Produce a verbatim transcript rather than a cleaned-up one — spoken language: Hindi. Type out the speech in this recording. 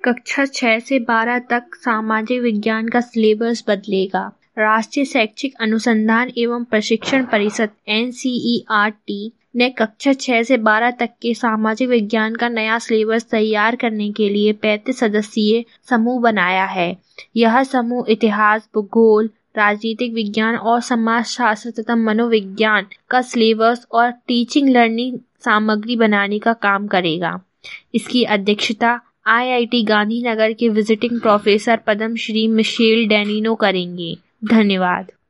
कक्षा छह से बारह तक सामाजिक विज्ञान का सिलेबस बदलेगा। राष्ट्रीय शैक्षिक अनुसंधान एवं प्रशिक्षण परिषद N C E R T ने कक्षा छह से बारह तक के सामाजिक विज्ञान का नया सिलेबस तैयार करने के लिए पैंतीस सदस्यीय समूह बनाया है। यह समूह इतिहास, भूगोल, राजनीतिक विज्ञान और समाजशास्त्र तथा मनोविज्ञान का सिलेबस और टीचिंग लर्निंग सामग्री बनाने का काम करेगा। इसकी अध्यक्षता आई आई टी गांधीनगर के visiting professor Padma Shri Michel Danino करेंगे। धन्यवाद।